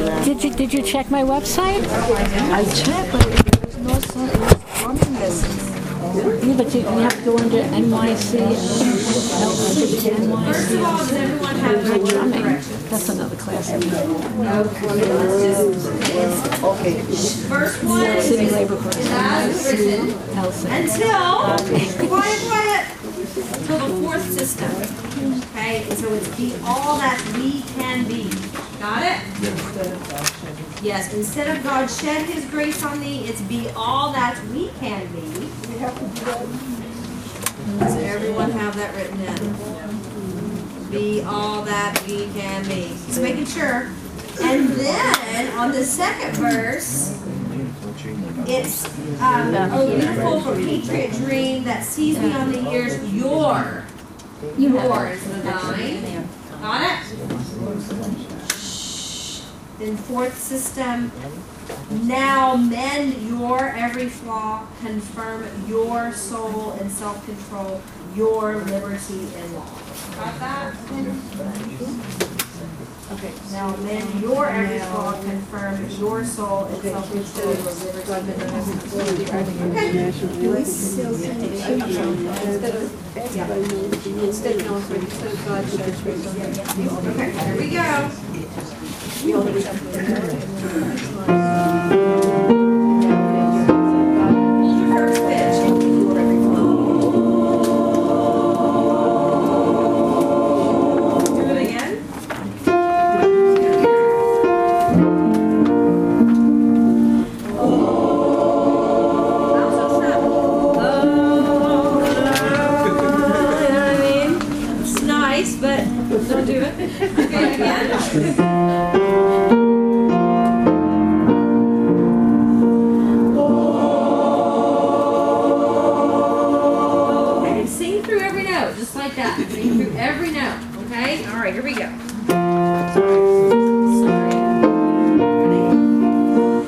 Did you check my website? I checked, but there's no plumbing lessons. Yeah, but you have to go under NYC, NYC. First of all, does everyone have their Plumbing. directions? That's another class. Okay. First one City is labor force. as written until, quiet, until the fourth system. Okay, so it's be all that we can be. Got it? Yes, instead of God shed his grace on thee, it's be all that we can be. Does everyone have that written in? Be all that we can be. Just making sure. And then on the second verse, it's oh beautiful for patriot dream that sees beyond the years. Your is the thine. Got it? Then fourth system. Now mend your every flaw, confirm your soul in self-control, your liberty in law. Got that? Okay, now mend your every flaw, confirm your soul in self-control, your liberty in law. Okay, here we go. Hold your first pitch. Do it again. It's nice, but don't do it. Okay, again. Okay, sing through every note, just like that. Sing through every note, okay? All right, here we go. Sorry. Ready?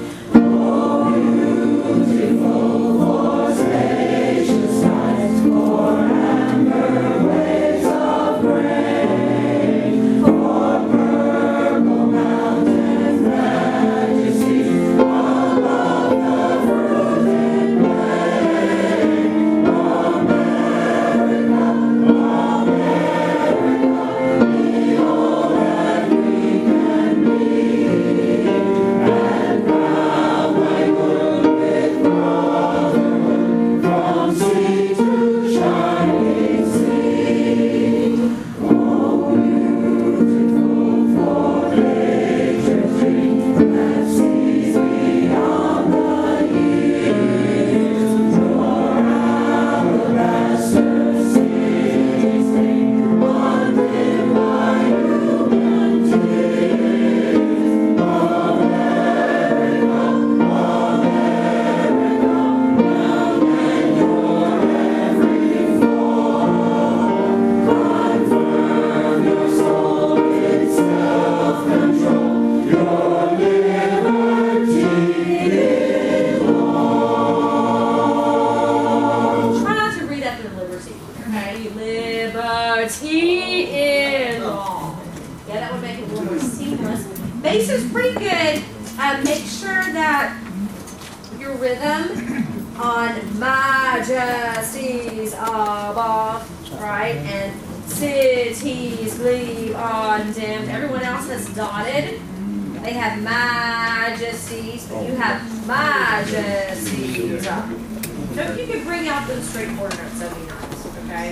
Try not to read after liberty. Okay? Liberty in law. Yeah, that would make it a little more seamless. Bass is pretty good. Make sure that your rhythm on majesties above, right? And cities leave undimmed. Everyone else has dotted. They have majesties, but you have majesties up. So if you could bring out those straight chord notes, that'd be nice, okay?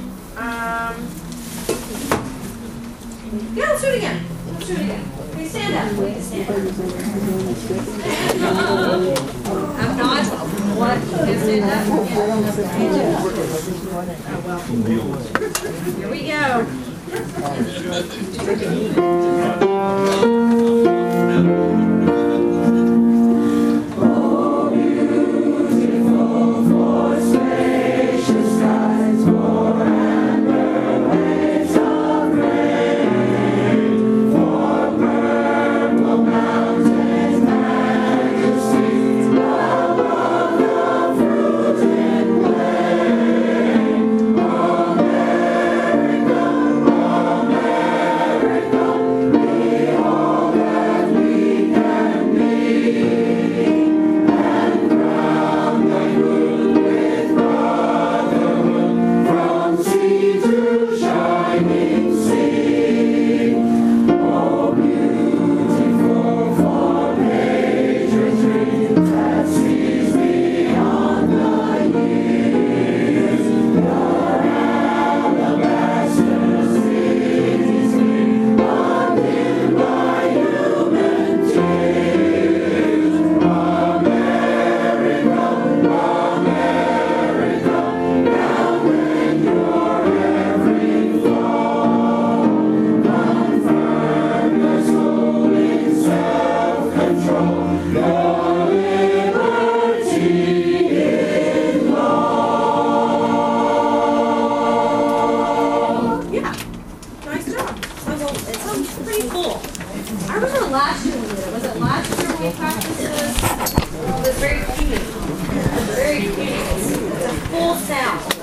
Yeah, let's do it again. Let's do it again. Okay, stand up. Stand up. I'm not. What? Okay, stand up. Here we go. America, America, last year we did it. Was it last year we practiced this? It was very cute. Very cute. It's a full sound.